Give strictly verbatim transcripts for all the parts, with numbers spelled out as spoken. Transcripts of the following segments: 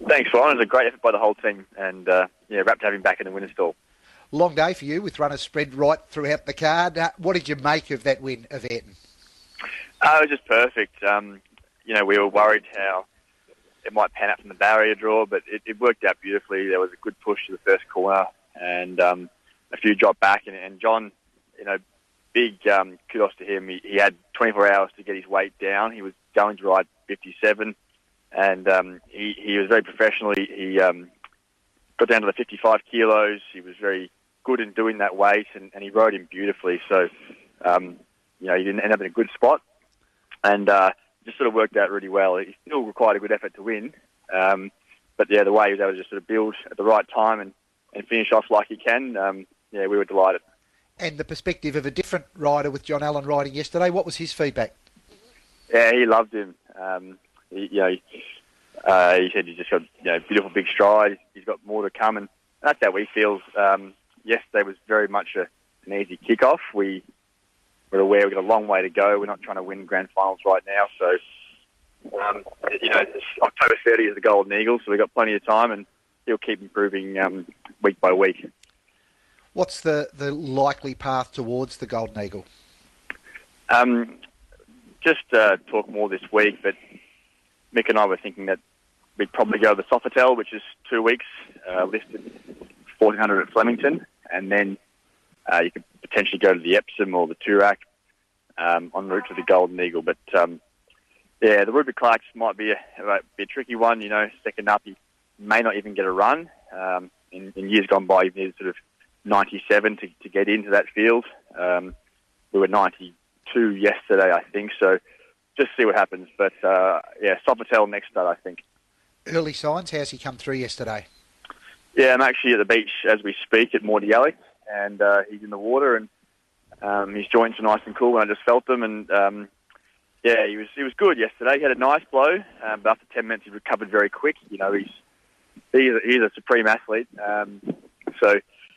Thanks, Ryan. It was a great effort by the whole team, and uh, yeah, wrapped to have him back in the winner's stall. Long day for you with runners spread right throughout the card. Uh, what did you make of that win of Ayrton? Uh, it was just perfect. Um, you know, we were worried how it might pan out from the barrier draw, but it, it worked out beautifully. There was a good push to the first corner and um, a few drop back. And, and John, you know, big um, kudos to him. He, he had twenty-four hours to get his weight down. He was going to ride fifty-seven, and um, he, he was very professional. He, he um, got down to the fifty-five kilos. He was very good in doing that weight, and, and he rode him beautifully. So, um, you know, he didn't end up in a good spot. And uh, just sort of worked out really well. He still required a good effort to win. Um, but, yeah, the way he was able to just sort of build at the right time and, and finish off like he can, um, yeah, we were delighted. And the perspective of a different rider with John Allen riding yesterday, what was his feedback? Yeah, he loved him. Um, he, you know, uh, he said he's just got you know beautiful big stride. He's got more to come, and that's how we feel. Um, yesterday was very much a, an easy kick-off. We We're aware we've got a long way to go. We're not trying to win grand finals right now. So, um, you know, October thirtieth is the Golden Eagle, so we've got plenty of time, and he'll keep improving um, week by week. What's the, the likely path towards the Golden Eagle? Um, just uh, talk more this week, but Mick and I were thinking that we'd probably go to the Sofitel, which is two weeks, uh, listed fourteen hundred at Flemington, and then uh, you could potentially go to the Epsom or the Toorak um, en route to the Golden Eagle. But, um, yeah, the Rupert Clark's might be a, a, be a tricky one. You know, second up, he may not even get a run. Um, in, in years gone by, he needed sort of ninety-seven to, to get into that field. Um, we were ninety-two yesterday, I think, so just see what happens. But, uh, yeah, Sofitel next start, I think. Early signs, how's he come through yesterday? Yeah, I'm actually at the beach as we speak at Mordialloc, and uh, he's in the water, and um, his joints are nice and cool, and I just felt them, and um, yeah, he was he was good yesterday. He had a nice blow, um, but after ten minutes he recovered very quick. You know, he's he's a, he's a supreme athlete, um, so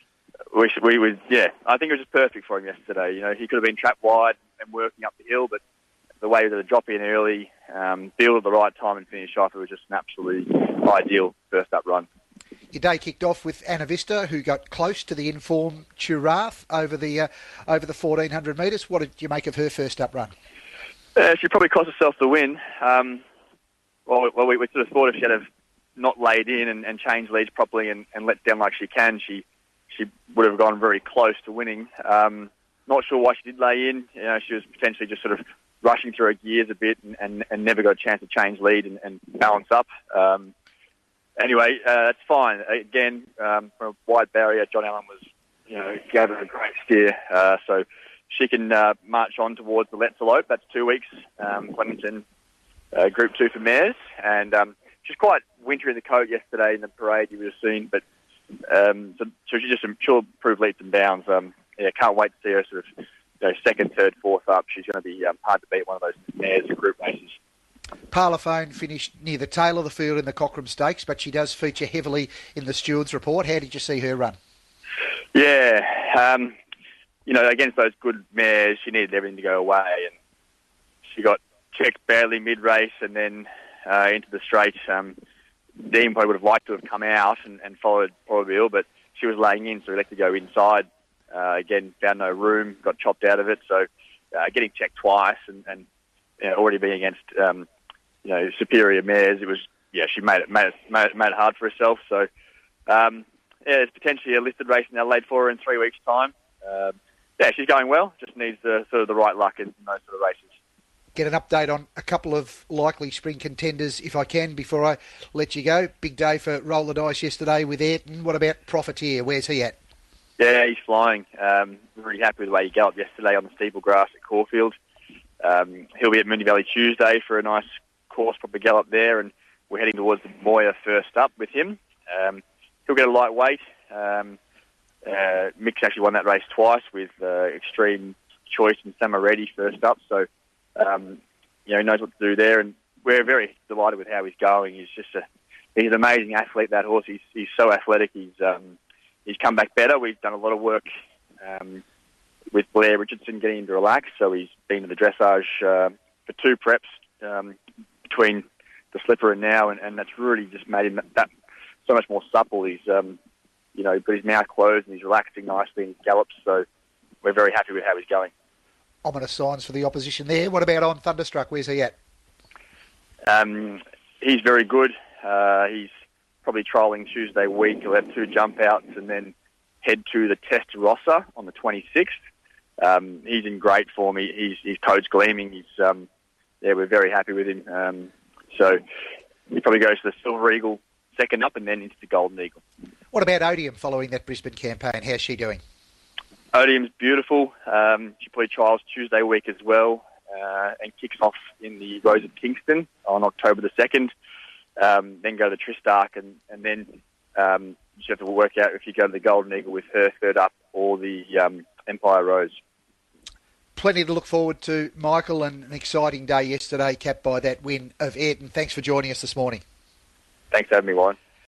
we we was yeah, I think it was just perfect for him yesterday. You know, he could have been trapped wide and working up the hill, but the way that he drop in early, um, build at the right time and finish off, it was just an absolutely ideal first up run. Your day kicked off with Anna Vista, who got close to the informed Churath over the uh, over the fourteen hundred metres. What did you make of her first up run? Uh, she probably cost herself the win. Um, well, well we, we sort of thought if she had have not laid in and, and changed leads properly and, and let down like she can, she she would have gone very close to winning. Um, not sure why she did lay in. You know, she was potentially just sort of rushing through her gears a bit and, and, and never got a chance to change lead and, and balance up. Um, anyway, uh, that's fine. Again, um, from a wide barrier, John Allen was, you know, gave her a great steer. Uh, so she can uh, march on towards the Let's-Elope. That's two weeks. Um, Flemington, uh, Group two for mares. And um, she's quite wintry in the coat yesterday in the parade you would have seen. But um, so, so she just she'll improve leaps and bounds. Um, yeah, can't wait to see her sort of, you know, second, third, fourth up. She's going to be um, hard to beat one of those mares in group races. Parlophone finished near the tail of the field in the Cochrane Stakes, but she does feature heavily in the Stewards Report. How did you see her run? Yeah, um, you know, against those good mares, she needed everything to go away, and she got checked barely mid-race and then uh, into the straight. Um, Dean probably would have liked to have come out and, and followed probably ill, but she was laying in, so we elected to go inside. Uh, again, found no room, got chopped out of it. So uh, getting checked twice and, and you know, already being against um, you know superior mares, it was yeah she made it made it made it, made it hard for herself. So um, yeah, it's potentially a listed race in Adelaide for her in three weeks' time. Um, yeah, she's going well. Just needs the sort of the right luck in, in those sort of races. Get an update on a couple of likely spring contenders, if I can, before I let you go. Big day for Roll the Dice yesterday with Ayrton. What about Profiteer? Where's he at? Yeah, he's flying. Um, really happy with the way he galloped yesterday on the steeple grass at Caulfield. Um, he'll be at Moonee Valley Tuesday for a nice course, proper gallop there, and we're heading towards the Moya first up with him. Um, he'll get a lightweight. Um, uh, Mick's actually won that race twice with uh, Extreme Choice and Samaretti first up, so um, you know he knows what to do there, and we're very delighted with how he's going. He's just a he's an amazing athlete. That horse, he's he's so athletic. He's um, He's come back better. We've done a lot of work um, with Blair Richardson getting him to relax. So he's been to the dressage uh, for two preps um, between the slipper in now, and, and that's really just made him that so much more supple. He's, um, you know, got his mouth closed and he's relaxing nicely and gallops. So we're very happy with how he's going. Ominous signs for the opposition there. What about on Thunderstruck? Where's he at? Um, he's very good. Uh, he's probably trialling Tuesday week. He'll have two jump outs and then head to the Testarossa on the twenty-sixth. Um, he's in great form. He, he's, his toad's gleaming. He's, um, yeah, we're very happy with him. Um, so he probably goes to the Silver Eagle second up and then into the Golden Eagle. What about Odium following that Brisbane campaign? How's she doing? Odium's beautiful. Um, she probably trials Tuesday week as well uh, and kicks off in the Rose of Kingston on October the second. Um, then go to the Tristarc and, and then um, you have to work out if you go to the Golden Eagle with her third up or the um, Empire Rose. Plenty to look forward to, Michael, and an exciting day yesterday capped by that win of Ayrton. Thanks for joining us this morning. Thanks for having me, Warren.